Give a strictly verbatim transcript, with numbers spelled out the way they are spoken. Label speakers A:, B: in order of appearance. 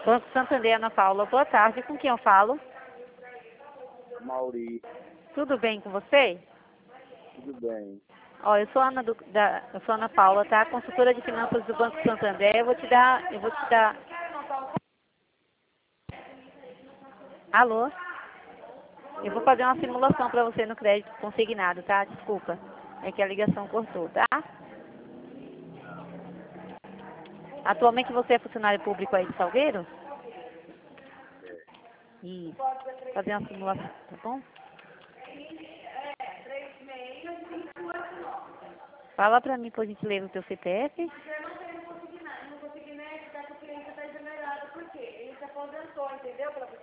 A: Banco Santander, Ana Paula, boa tarde. Com quem eu falo?
B: Mauri,
A: Tudo bem com você?
B: tudo bem.
A: Ó, eu sou a Ana do, da, eu sou a Ana Paula, tá? Consultora de finanças do Banco Santander. Eu vou te dar, eu vou te dar. Alô? Eu vou fazer uma simulação para você no crédito consignado, tá? Desculpa. É que a ligação cortou, tá? Atualmente você é funcionário público aí de Salgueiro? Isso. Fazer uma simulação, tá bom? Fala pra mim, por gentileza, o teu C P F.
C: Mas eu não tenho, não consegui, não consegui, né? Tá com o cliente tá exonerado, por quê? Ele se aposentou, entendeu?